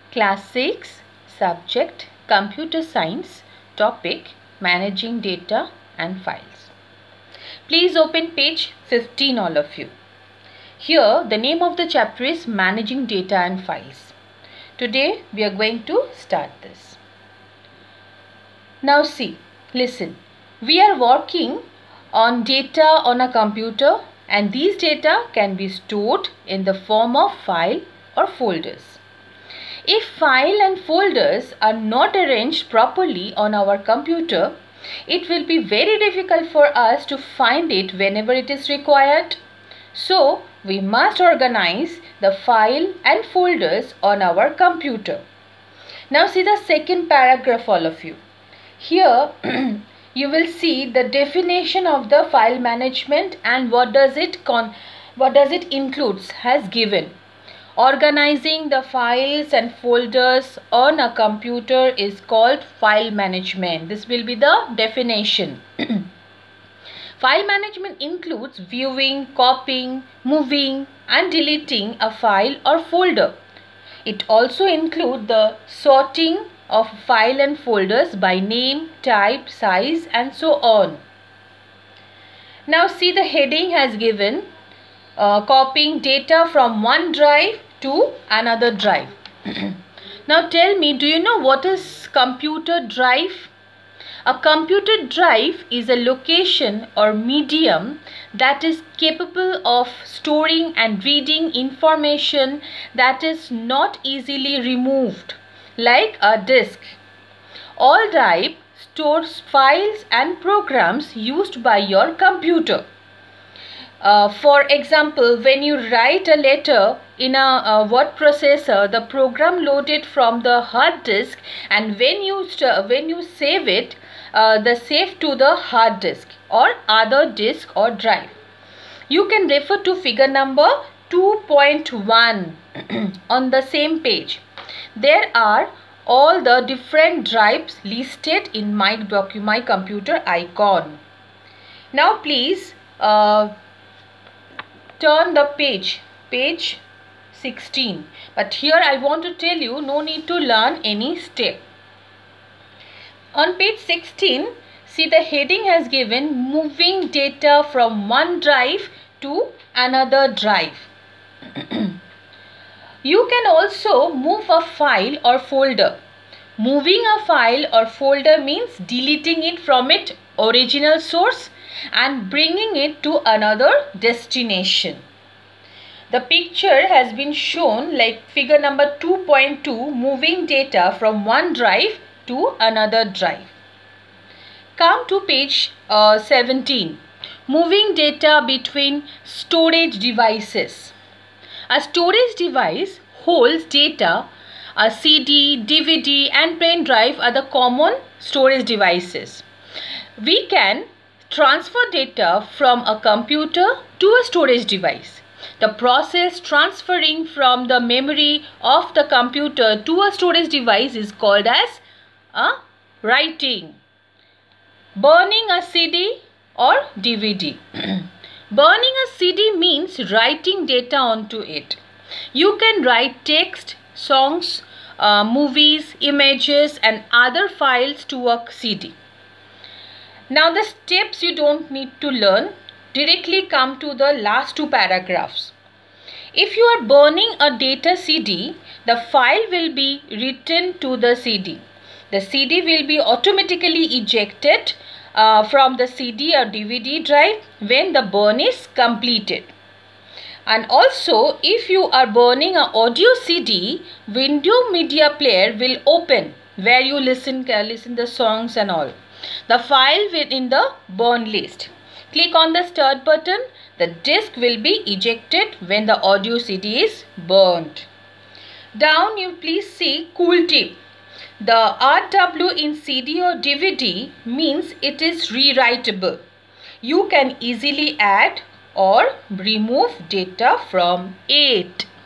Class 6, subject Computer Science, topic Managing Data and Files. Please open page 15, all of you. Here, the name of the chapter is Managing Data and Files. Today, we are going to start this. Now see, listen. We are working on data on a computer, and these data can be stored in the form of file or folders. If file and folders are not arranged properly on our computer, it will be very difficult for us to find it whenever it is required. So, we must organize the file and folders on our computer. Now see the second paragraph, all of you. Here you will see the definition of the file management and what does it includes has given. Organizing the files and folders on a computer is called file management. This will be the definition. File management includes viewing, copying, moving and deleting a file or folder. It also includes the sorting of file and folders by name, type, size and so on. Now see the heading has given copying data from one drive to another drive. Now tell me, do you know what is computer drive? A computer drive is a location or medium that is capable of storing and reading information that is not easily removed, like a disk. All drive stores files and programs used by your computer. For example, when you write a letter in a word processor, the program loaded from the hard disk, and when you save it, the save to the hard disk or other disk or drive. You can refer to figure number 2.1 on the same page. There are all the different drives listed in my computer icon. Now please turn the page 16. But here I want to tell you, no need to learn any step. On page 16, see the heading has given moving data from one drive to another drive. You can also move a file or folder. Moving a file or folder means deleting it from its original source and bringing it to another destination. The picture has been shown like figure number 2.2, moving data from one drive to another drive. Come to page 17, moving data between storage devices. A storage device holds data. A CD, DVD and pen drive are the common storage devices. We can transfer data from a computer to a storage device. The process transferring from the memory of the computer to a storage device is called as writing. Burning a CD or DVD. Burning a CD means writing data onto it. You can write text, songs, movies, images and other files to a CD. Now the steps you don't need to learn. Directly come to the last two paragraphs. If you are burning a data CD, the file will be written to the CD. The CD will be automatically ejected from the CD or DVD drive when the burn is completed. And also, if you are burning an audio CD, Windows Media Player will open where you listen the songs and all. The file will in the burn list. Click on the start button. The disk will be ejected when the audio CD is burned. Down you please see cool tip. The RW in CD or DVD means it is rewritable. You can easily add or remove data from it.